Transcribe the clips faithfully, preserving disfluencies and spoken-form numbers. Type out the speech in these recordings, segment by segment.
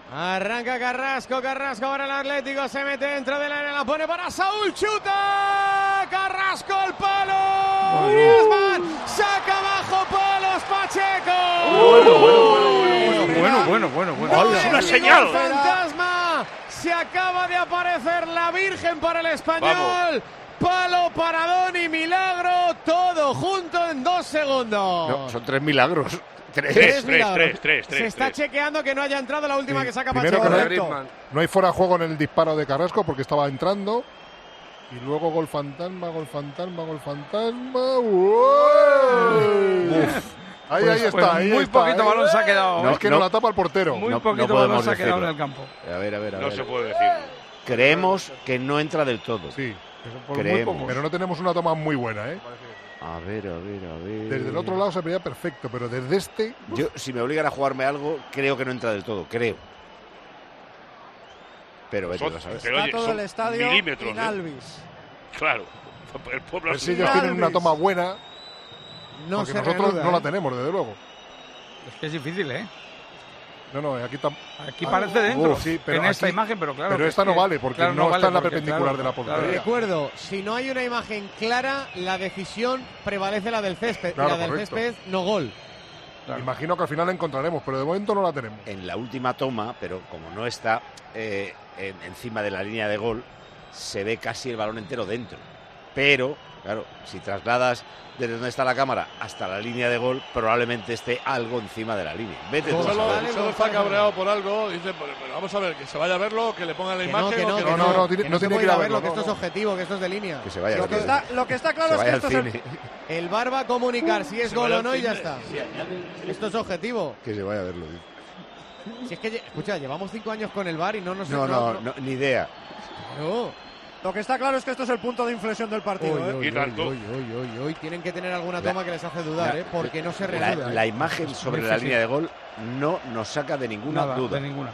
Arranca Carrasco, Carrasco para el Atlético, se mete dentro del área, la pone para Saúl, chuta, Carrasco al palo, Griezmann, saca abajo palos, Pacheco. Bueno, bueno, bueno, bueno, bueno, bueno, bueno. Gol, Es una señal. Fantasma, se acaba de aparecer la Virgen para el Español. Vamos. Palo para Doni, milagro, todo junto en dos segundos. No, son tres milagros. Tres, Tres, tres, tres, tres, tres. Se está tres. chequeando que no haya entrado la última Sí. que saca Primero Pacheco. que no, no hay fuera de juego en el disparo de Carrasco porque estaba entrando. Y luego gol fantasma, gol fantasma, gol fantasma. ¡Uf! Ahí, Pues, ahí está, pues ahí muy está. poquito ahí. balón se ha quedado. No, es que no, no la tapa el portero. Muy No, poquito no balón se ha decirlo. quedado en el campo. A ver, a ver, a ver. No se puede decir. Creemos que no entra del todo. Sí, Por muy Creemos. poco. pero no tenemos una toma muy buena, ¿eh? A ver, a ver, a ver. Desde el otro lado se veía perfecto, pero desde este... Yo, si me obligan a jugarme algo, creo que no entra del todo. Creo. Pero vete Son- a saber. pero Está oye, todo son el estadio milímetros, in ¿eh? albis. Claro. El pueblo A ver si asumido. ellos tienen una toma buena, No porque se nosotros reanuda, no la ¿eh? tenemos, desde luego. Es que es difícil, ¿eh? No, no, aquí tam- Aquí Ah, parece dentro. uf, sí, pero en esta aquí- imagen, pero claro. pero que esta es no que- vale, porque claro, no vale, está en la porque, perpendicular claro, de la portería. Recuerdo, si no hay una imagen clara, la decisión prevalece la del césped. Claro, y la del correcto. césped, no gol. Claro. Imagino que al final la encontraremos, pero de momento no la tenemos. En la última toma, pero como no está eh, en- encima de la línea de gol, se ve casi el balón entero dentro. Pero, claro, si trasladas desde donde está la cámara hasta la línea de gol, probablemente esté algo encima de la línea. Vete tú a Solo, saber. González, solo está González. cabreado por algo. Dice, pero, pero vamos a ver, que se vaya a verlo, que le pongan la Que no, imagen. que no, o que que no, no, no, tiene- que no se tiene puede que ir a ir verlo, que esto no, es no. objetivo, que esto es de línea. Que se vaya, Lo que que, se está, lo que está se claro es que vaya esto al es el, cine. El V A R va a comunicar si es Se gol vaya o no al y ya cine. está. Esto es objetivo. Que se vaya a verlo. dice. Si es que, lle- escucha, llevamos cinco años con el V A R y no nos... No, no, no, ni idea. no. lo que está claro es que esto es el punto de inflexión del partido. Uy, ¿eh? uy, Y tanto. uy, uy, uy, uy. Tienen que tener alguna La- toma que les hace dudar, la- ¿eh? Porque no se La, reanuda. la ¿eh? imagen sobre muy la difícil. línea de gol no nos saca de ninguna Nada, duda. de ninguna.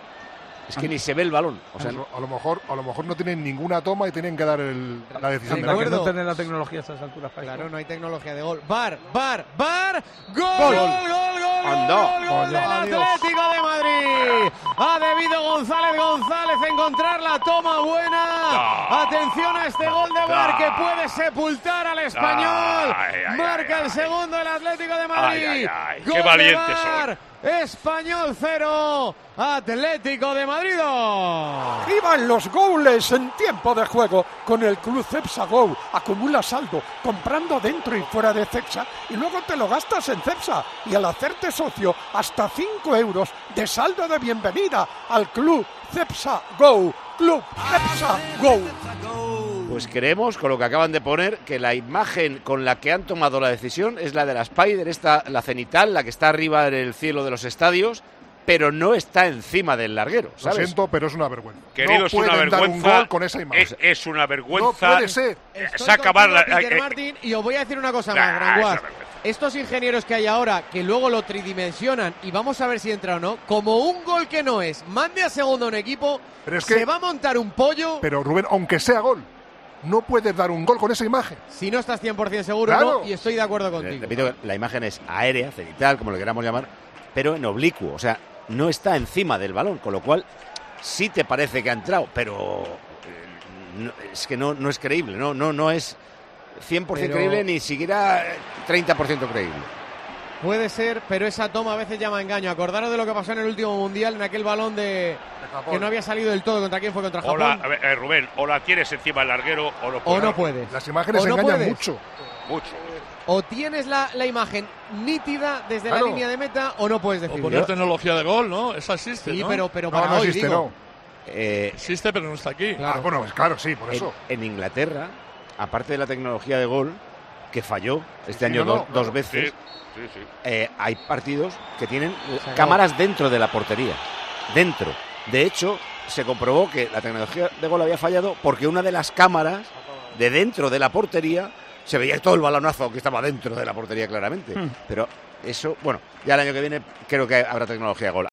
Es que ni se ve el balón. O sea, a, lo mejor, a lo mejor no tienen ninguna toma y tienen que dar el- la decisión. De Anda, de que acuerdo. no tener la tecnología a estas alturas para Claro, esto. no hay tecnología de gol. V A R, V A R, V A R. ¡Gol! Gol. ¡Gol, gol, gol! Anda. ¡Gol, gol del Adiós. Atlético de Madrid! Ha debido González González encontrar la toma buena. Ah. Atención a este gol de V A R que puede sepultar al español. Ay, ay, Marca ay, el ay. segundo del Atlético de Madrid. Ay, ay, ay, Gol qué de valientes V A R. Español cero, Atlético de Madrid dos. Y van los goles en tiempo de juego con el Club Cepsa Go. Acumula saldo comprando dentro y fuera de Cepsa y luego te lo gastas en Cepsa. Y al hacerte socio, hasta cinco euros de saldo de bienvenida al Club Cepsa Go. Club Cepsa Go. pues creemos, con lo que acaban de poner, que la imagen con la que han tomado la decisión es la de la Spider, esta, la cenital, la que está arriba en el cielo de los estadios, pero no está encima del larguero, Lo ¿sabes? siento, pero es una vergüenza. Querido, no es una pueden dar un vergüenza. gol con esa imagen. Es, es una vergüenza. No puede ser. Estoy Se acabar la. contigo, Peter eh, eh, Martin, y os voy a decir una cosa nah, más, es Granguas. una vergüenza. Estos ingenieros que hay ahora, que luego lo tridimensionan y vamos a ver si entra o no, como un gol que no es, mande a segundo a un equipo, Pero es se que- va a montar un pollo. Pero Rubén, aunque sea gol, no puedes dar un gol con esa imagen. Si no estás cien por ciento seguro, Claro. no, y estoy de acuerdo Re- contigo. Repito que la imagen es aérea, cenital, como le queramos llamar, pero en oblicuo, o sea, no está encima del balón, con lo cual sí te parece que ha entrado, pero eh, no- es que no, no es creíble, no, no, no es cien por ciento Pero- creíble, ni siquiera eh, treinta por ciento creíble. Puede ser, pero esa toma a veces llama engaño. Acordaros de lo que pasó en el último mundial, en aquel balón de que no había salido del todo. ¿Contra quién fue? Contra O Japón. la, a ver, eh, Rubén, o la tienes encima del larguero o no O puedes. no puedes. Las imágenes O no engañan puedes. mucho. Mucho. O tienes la, la imagen nítida desde Claro. la línea de meta o no puedes O decirlo. poner tecnología de gol, ¿no? Esa existe, Sí, ¿no? pero, pero No, para no hoy, existe, digo. no. Eh, Existe, pero no está aquí. Ah, bueno, pues claro, sí, por en, eso. en Inglaterra, aparte de la tecnología de gol, que falló este Sí, año no, no, dos, claro. dos veces, Sí, sí, sí. eh, hay partidos que tienen acabó. cámaras dentro de la portería. Dentro. De hecho, se comprobó que la tecnología de gol había fallado porque una de las cámaras de dentro de la portería se veía todo el balonazo que estaba dentro de la portería claramente. Hmm. Pero eso, bueno, ya el año que viene creo que habrá tecnología de gol.